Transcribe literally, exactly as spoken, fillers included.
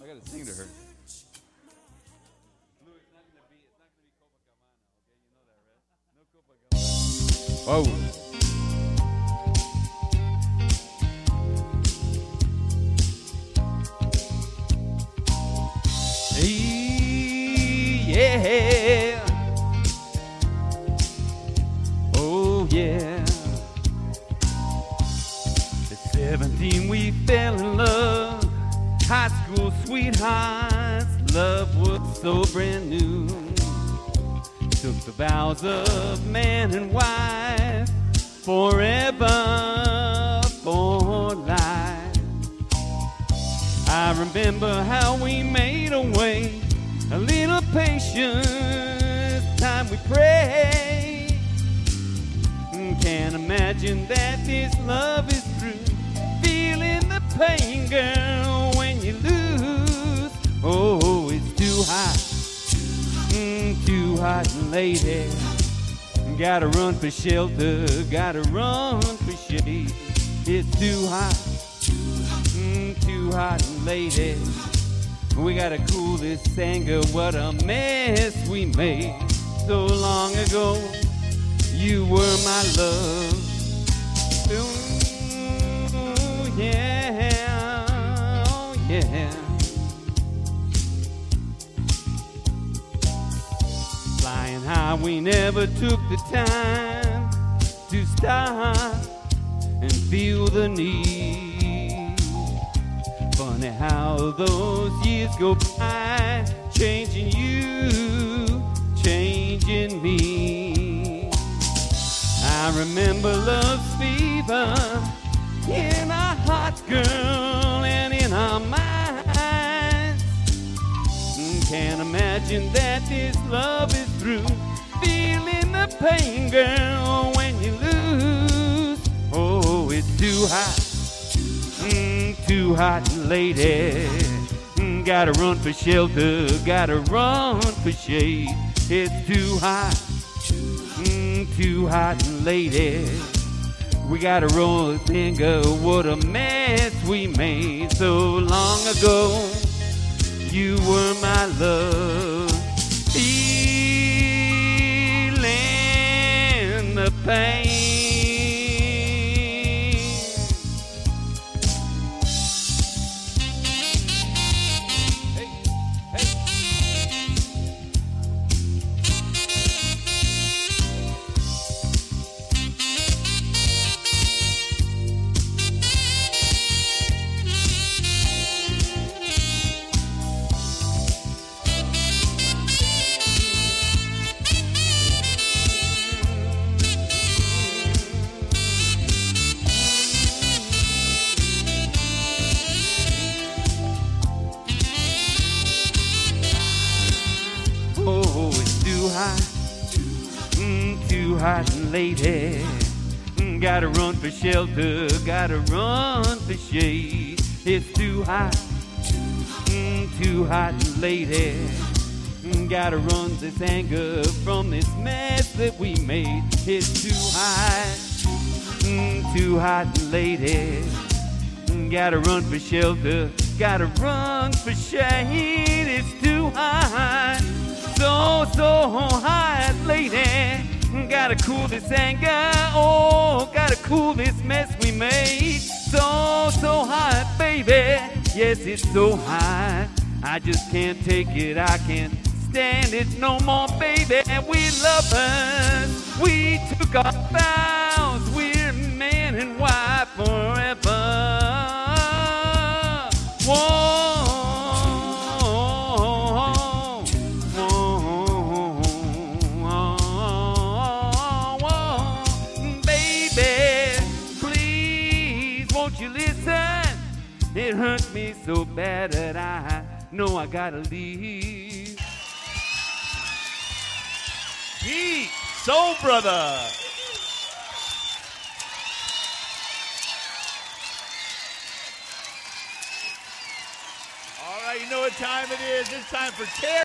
gotta sing to her. Whoa. Yeah. Oh, yeah. At seventeen, we fell in love. High school sweethearts. Love was so brand new. Took the vows of man and wife. Forever for life. I remember how we made a way. A little patience, time we pray. Can't imagine that this love is true. Feeling the pain, girl, when you lose. Oh, it's too hot, mm, too hot, lady. Gotta run for shelter, gotta run for shade. It's too hot, mm, too hot, lady. We gotta cool this anger, what a mess we made so long ago. You were my love. Ooh, yeah, oh yeah. Flying high, we never took the time to stop and feel the need. Funny how those years go by, changing you, changing me. I remember love's fever in our hearts, girl, and in our minds. Can't imagine that this love is through. Feeling the pain, girl, when you lose. Oh, it's too hot. Mm, too hot, lady. Mm, gotta run for shelter, gotta run for shade. It's too hot, mm, too hot, lady. We gotta roll a finger, what a mess we made so long ago. You were my love, feeling the pain. Oh, it's too hot, mm, too hot, lady. Mm, gotta run for shelter, gotta run for shade. It's too hot, mm, too hot, lady. Mm, gotta run this anger from this mess that we made. It's too hot, mm, too hot, lady. Mm, gotta run for shelter, gotta run for shade. It's too hot. So, so hot, lady. Gotta cool this anger. Oh, gotta cool this mess we made. So, so hot, baby. Yes, it's so hot. I just can't take it. I can't stand it no more, baby. We lovers. We took our vows. We're man and wife forever. Whoa. You listen, it hurts me so bad that I know I gotta leave. Pete, Soul Brother. All right, you know what time it is. It's time for Terry.